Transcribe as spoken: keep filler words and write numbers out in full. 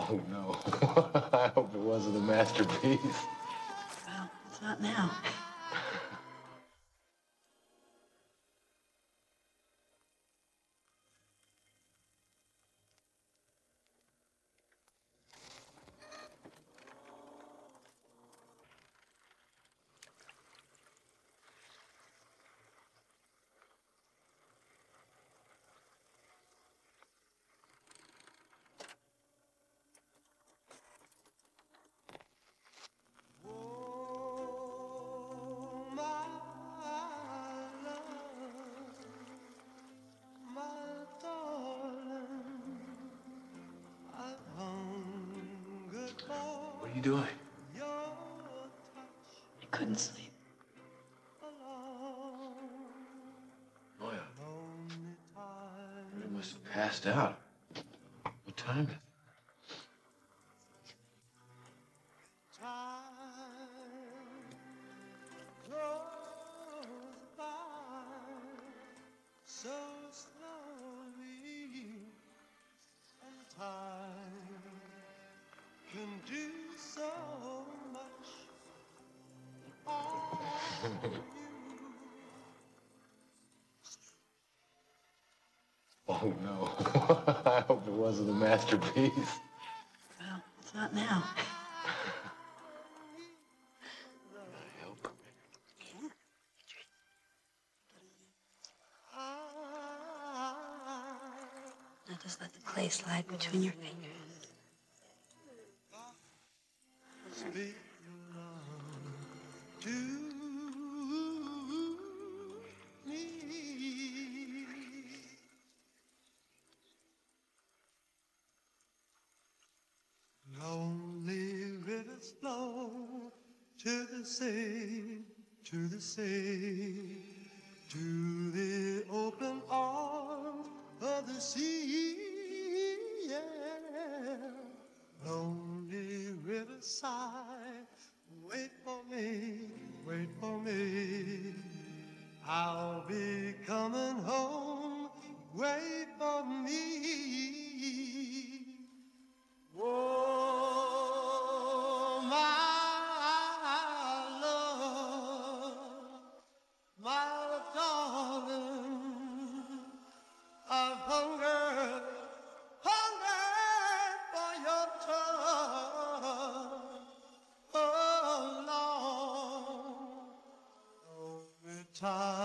Oh, no. I hope it wasn't a masterpiece. Well, it's not now. What are you doing? I couldn't sleep. Noya. You must have passed out. What time is it? So slowly, and time can do so much. Oh, no. I hope it wasn't a masterpiece. Well, it's not now. I hope. Now just let the clay slide between your fingers. Speak love to me. Lonely rivers flow to the sea, to the sea, to the open arms of the sea. Yeah. Lonely riverside, wait for me, wait for me. I'll be coming home, wait for me. Oh, my love, my darling, I've hungered, hungered for your touch. Oh, Lord, only time